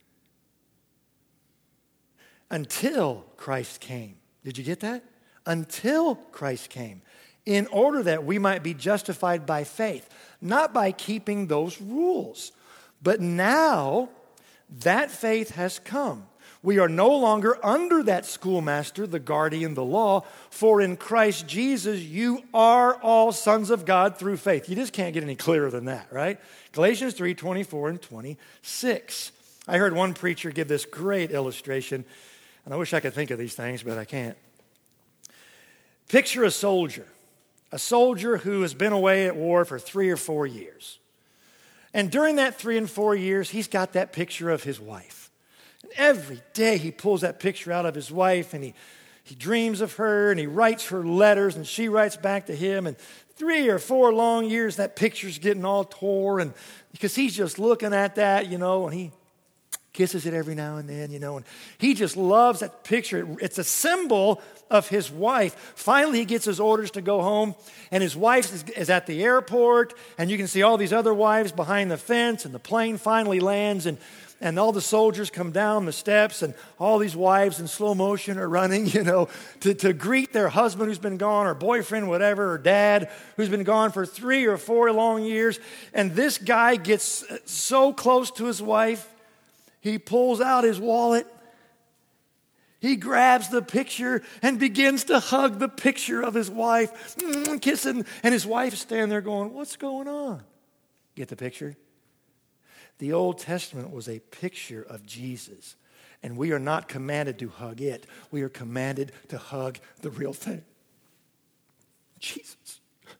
until Christ came. Did you get that? Until Christ came. In order that we might be justified by faith, not by keeping those rules. But now that faith has come. We are no longer under that schoolmaster, the guardian, the law, for in Christ Jesus you are all sons of God through faith. You just can't get any clearer than that, right? Galatians three, twenty-four and twenty-six. I heard one preacher give this great illustration, and I wish I could think of these things, but I can't. Picture a soldier, a soldier who has been away at war for three or four years. And during that three and four years, he's got that picture of his wife. And every day he pulls that picture out of his wife, and he, he dreams of her, and he writes her letters, and she writes back to him. And three or four long years, that picture's getting all tore, and because he's just looking at that, you know, and he kisses it every now and then, you know, and he just loves that picture. It's a symbol of his wife. Finally, he gets his orders to go home, and his wife is, is at the airport, and you can see all these other wives behind the fence, and the plane finally lands, and, and all the soldiers come down the steps, and all these wives in slow motion are running, you know, to, to greet their husband who's been gone, or boyfriend, whatever, or dad who's been gone for three or four long years. And this guy gets so close to his wife, he pulls out his wallet, he grabs the picture and begins to hug the picture of his wife, mm, kissing, and his wife's standing there going, what's going on? Get the picture? The Old Testament was a picture of Jesus, and we are not commanded to hug it. We are commanded to hug the real thing. Jesus.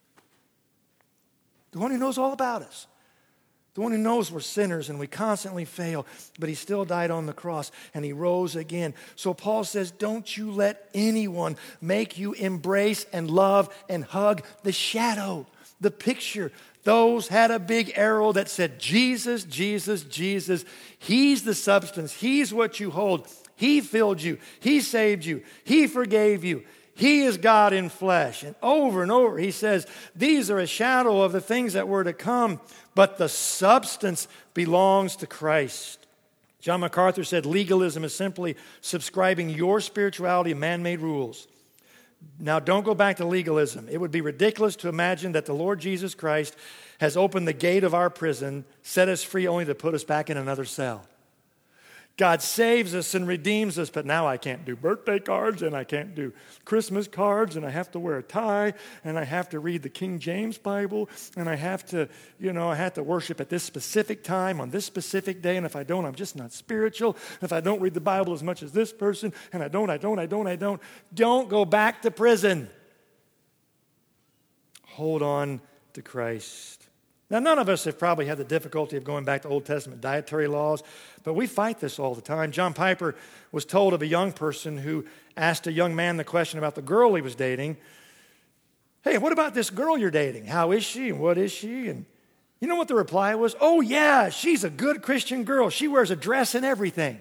The one who knows all about us. The one who knows we're sinners and we constantly fail, but he still died on the cross and he rose again. So Paul says, don't you let anyone make you embrace and love and hug the shadow, the picture. Those had a big arrow that said, Jesus, Jesus, Jesus. He's the substance. He's what you hold. He filled you. He saved you. He forgave you. He is God in flesh. And over and over he says, these are a shadow of the things that were to come, but the substance belongs to Christ. John MacArthur said, legalism is simply subscribing your spirituality to man-made rules. Now, don't go back to legalism. It would be ridiculous to imagine that the Lord Jesus Christ has opened the gate of our prison, set us free only to put us back in another cell. God saves us and redeems us, but now I can't do birthday cards, and I can't do Christmas cards, and I have to wear a tie, and I have to read the King James Bible, and I have to, you know, I have to worship at this specific time on this specific day, and if I don't, I'm just not spiritual. If I don't read the Bible as much as this person, and I don't, I don't, I don't, I don't, don't go back to prison. Hold on to Christ. Now, none of us have probably had the difficulty of going back to Old Testament dietary laws, but we fight this all the time. John Piper was told of a young person who asked a young man the question about the girl he was dating. Hey, what about this girl you're dating? How is she and what is she? And you know what the reply was? Oh, yeah, she's a good Christian girl. She wears a dress and everything.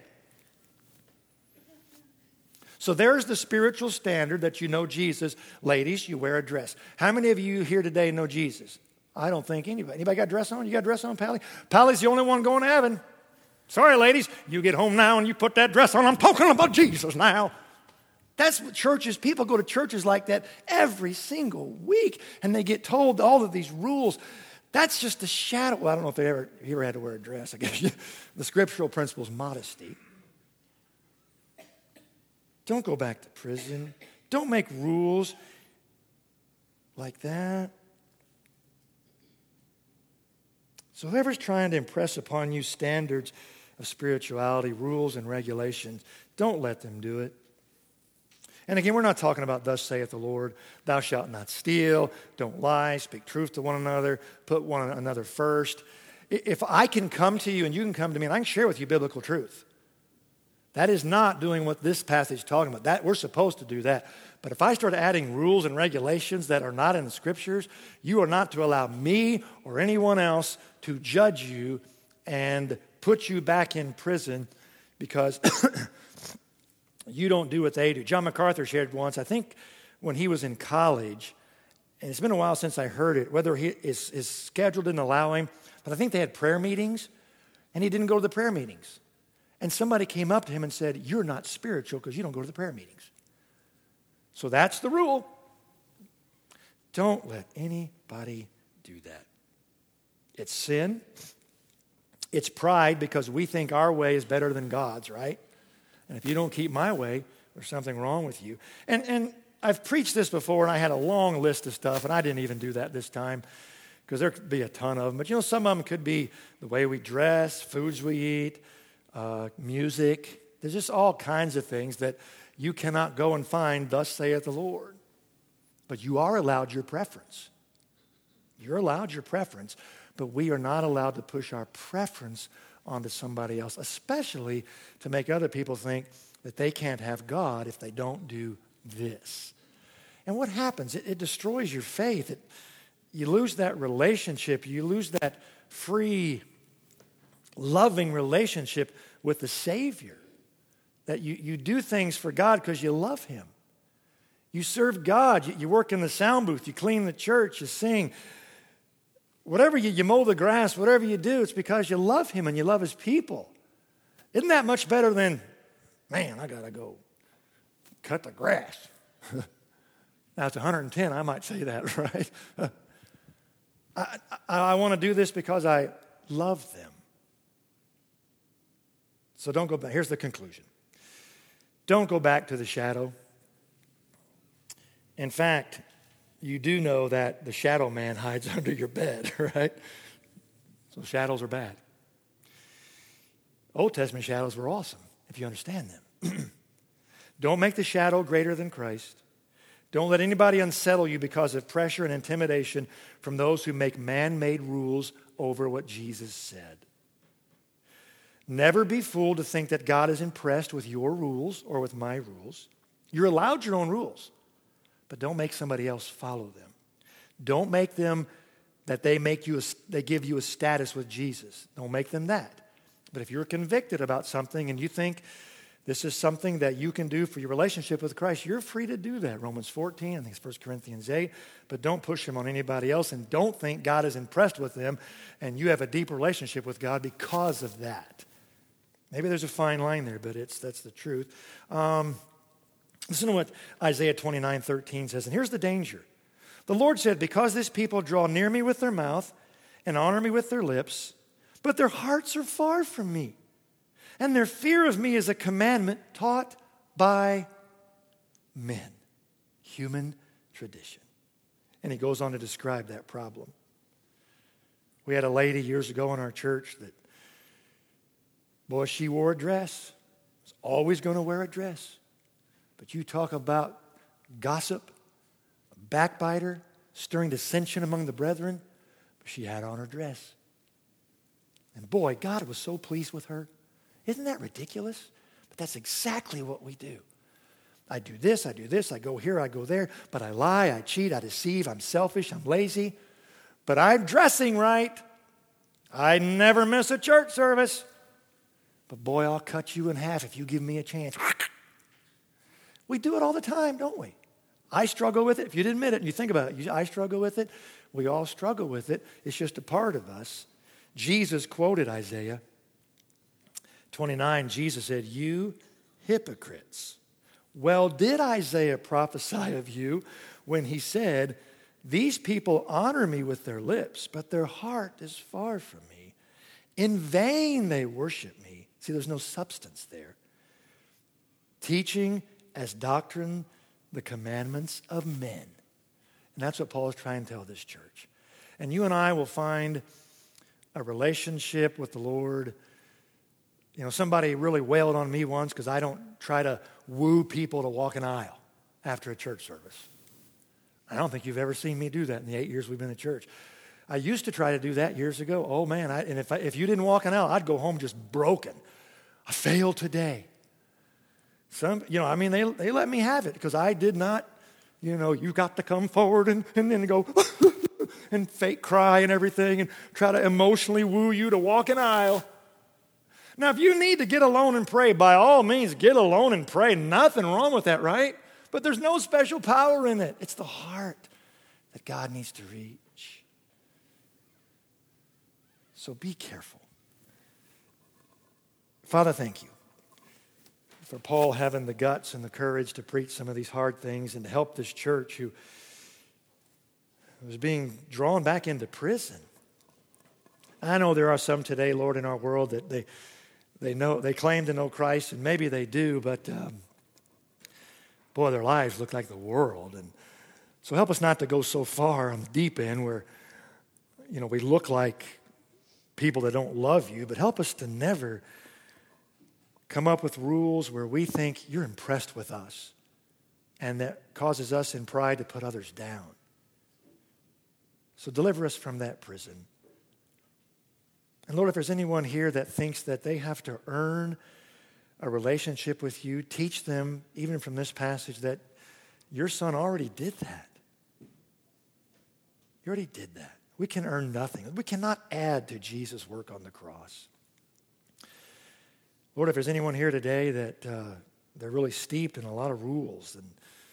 So there's the spiritual standard that you know Jesus. Ladies, you wear a dress. How many of you here today know Jesus? I don't think anybody. Anybody got a dress on? You got a dress on, Pally? Pally's the only one going to heaven. Sorry, ladies. You get home now and you put that dress on. I'm talking about Jesus now. That's what churches, people go to churches like that every single week, and they get told all of these rules. That's just a shadow. Well, I don't know if they ever, you ever had to wear a dress. I guess the scriptural principle is modesty. Don't go back to prison. Don't make rules like that. So whoever's trying to impress upon you standards of spirituality, rules and regulations, don't let them do it. And again, we're not talking about thus saith the Lord, thou shalt not steal, don't lie, speak truth to one another, put one another first. If I can come to you and you can come to me and I can share with you biblical truth, that is not doing what this passage is talking about. That, we're supposed to do that. But if I start adding rules and regulations that are not in the Scriptures, you are not to allow me or anyone else to judge you and put you back in prison because you don't do what they do. John MacArthur shared once, I think when he was in college, and it's been a while since I heard it, whether he, his, his schedule didn't allow him, but I think they had prayer meetings, and he didn't go to the prayer meetings. And somebody came up to him and said, you're not spiritual because you don't go to the prayer meetings. So that's the rule. Don't let anybody do that. It's sin. It's pride because we think our way is better than God's, right? And if you don't keep my way, there's something wrong with you. And, and I've preached this before, and I had a long list of stuff, and I didn't even do that this time because there could be a ton of them. But, you know, some of them could be the way we dress, foods we eat, uh, music. There's just all kinds of things that you cannot go and find, thus saith the Lord. But you are allowed your preference. You're allowed your preference, but we are not allowed to push our preference onto somebody else, especially to make other people think that they can't have God if they don't do this. And what happens? It, it destroys your faith. It, you lose that relationship. You lose that free, loving relationship with the Savior. That you, you do things for God because you love Him. You serve God. You, you work in the sound booth. You clean the church. You sing. Whatever you, you mow the grass, whatever you do, it's because you love Him and you love His people. Isn't that much better than, man, I got to go cut the grass? Now it's one hundred ten, I might say that, right? I, I, I want to do this because I love them. So don't go back. Here's the conclusion. Don't go back to the shadow. In fact, you do know that the shadow man hides under your bed, right? So shadows are bad. Old Testament shadows were awesome, if you understand them. Don't make the shadow greater than Christ. Don't let anybody unsettle you because of pressure and intimidation from those who make man-made rules over what Jesus said. Never be fooled to think that God is impressed with your rules or with my rules. You're allowed your own rules, but don't make somebody else follow them. Don't make them that they make you a, they give you a status with Jesus. Don't make them that. But if you're convicted about something and you think this is something that you can do for your relationship with Christ, you're free to do that. Romans fourteen, I think it's First Corinthians eight. But don't push them on anybody else, and don't think God is impressed with them and you have a deep relationship with God because of that. Maybe there's a fine line there, but it's that's the truth. Um, listen to what Isaiah twenty-nine thirteen says. And here's the danger. The Lord said, because this people draw near me with their mouth and honor me with their lips, but their hearts are far from me. And their fear of me is a commandment taught by men. Human tradition. And he goes on to describe that problem. We had a lady years ago in our church that, boy, she wore a dress. Was always going to wear a dress. But you talk about gossip, a backbiter, stirring dissension among the brethren. She had on her dress. And boy, God was so pleased with her. Isn't that ridiculous? But that's exactly what we do. I do this, I do this, I go here, I go there, but I lie, I cheat, I deceive, I'm selfish, I'm lazy, but I'm dressing right. I never miss a church service. But boy, I'll cut you in half if you give me a chance. We do it all the time, don't we? I struggle with it. If you didn't admit it and you think about it, you, I struggle with it. We all struggle with it. It's just a part of us. Jesus quoted Isaiah twenty-nine. Jesus said, "You hypocrites. Well, did Isaiah prophesy of you when he said, 'These people honor me with their lips, but their heart is far from me. In vain they worship me.'" See, there's no substance there. Teaching as doctrine the commandments of men. And that's what Paul is trying to tell this church. And you and I will find a relationship with the Lord. You know, somebody really wailed on me once because I don't try to woo people to walk an aisle after a church service. I don't think you've ever seen me do that in the eight years we've been at church. I used to try to do that years ago. Oh, man, I, and if, I, if you didn't walk an aisle, I'd go home just broken. I failed today. Some, you know, I mean, they, they let me have it because I did not, you know, you got to come forward and, and then go and fake cry and everything and try to emotionally woo you to walk an aisle. Now, if you need to get alone and pray, by all means, get alone and pray. Nothing wrong with that, right? But there's no special power in it. It's the heart that God needs to reach. So be careful. Father, thank you for Paul having the guts and the courage to preach some of these hard things and to help this church who was being drawn back into prison. I know there are some today, Lord, in our world that they they know they claim to know Christ, and maybe they do, but um, boy, their lives look like the world. And so help us not to go so far on the deep end where, you know, we look like people that don't love you, but help us to never come up with rules where we think you're impressed with us and that causes us in pride to put others down. So deliver us from that prison. And Lord, if there's anyone here that thinks that they have to earn a relationship with you, teach them, even from this passage, that your Son already did that. You already did that. We can earn nothing. We cannot add to Jesus' work on the cross. Lord, if there's anyone here today that uh, they're really steeped in a lot of rules, then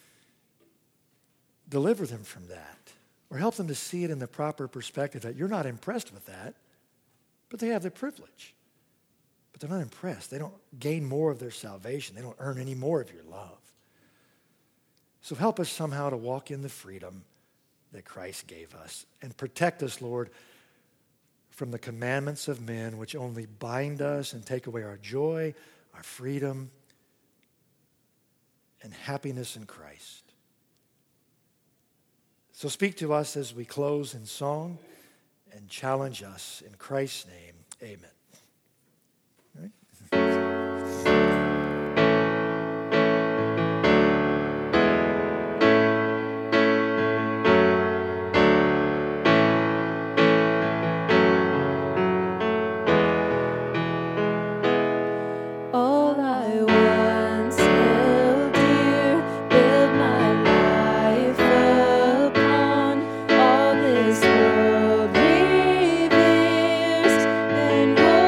deliver them from that. Or help them to see it in the proper perspective that you're not impressed with that, but they have the privilege. But they're not impressed. They don't gain more of their salvation. They don't earn any more of your love. So help us somehow to walk in the freedom that Christ gave us. And protect us, Lord, from the commandments of men which only bind us and take away our joy, our freedom, and happiness in Christ. So speak to us as we close in song and challenge us in Christ's name. Amen. All right. And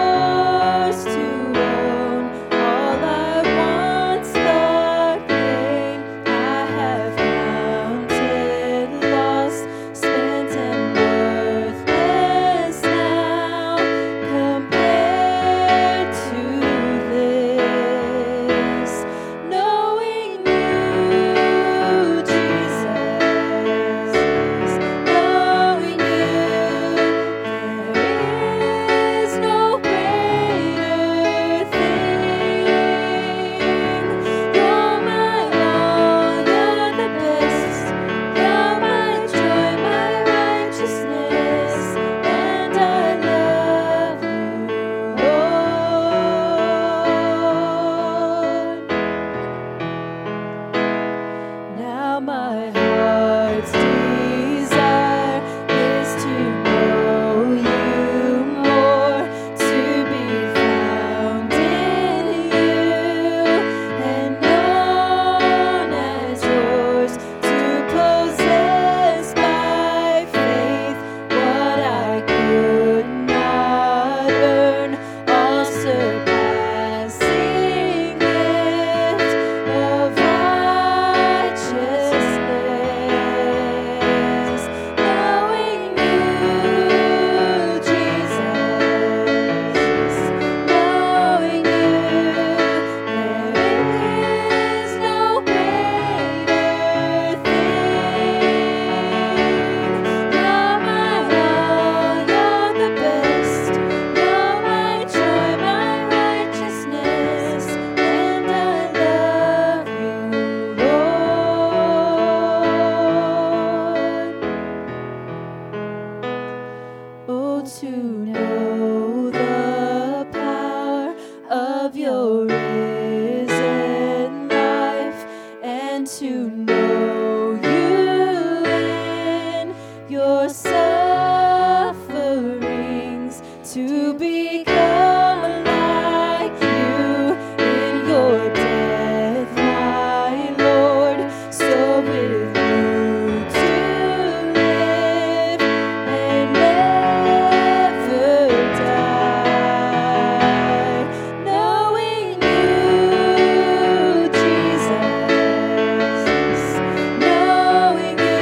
and to know you in your sufferings, to become like you in your death, my Lord. So with you to live and never die, knowing you, Jesus, knowing you,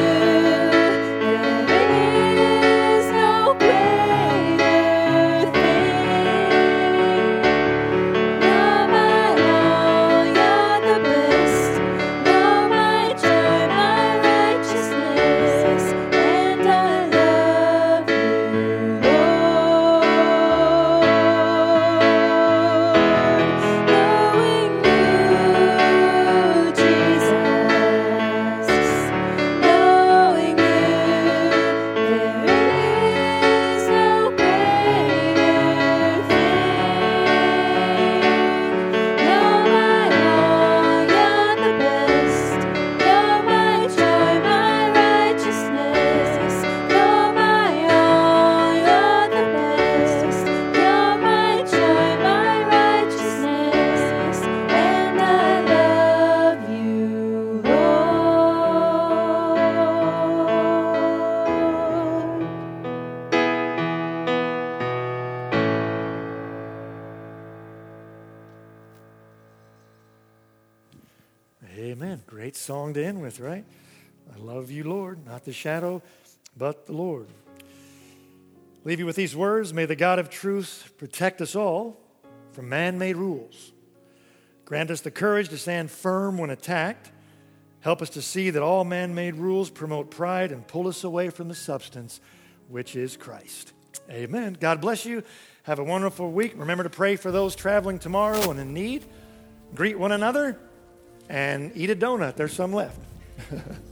there is no greater thing. You're my all, you're the best. You're my joy, my righteousness, and I love you, Lord. Knowing you, Jesus, knowing you, there is no greater thing. You're my all, you're the best. You're my joy, my righteousness. You're my all, you're the best. You're my joy, my righteousness, and I love you, Lord. Amen. Great song to end with, right? I love you, Lord, not the shadow, but the Lord. Leave you with these words. May the God of truth protect us all from man-made rules. Grant us the courage to stand firm when attacked. Help us to see that all man-made rules promote pride and pull us away from the substance, which is Christ. Amen. God bless you. Have a wonderful week. Remember to pray for those traveling tomorrow and in need. Greet one another and eat a donut. There's some left.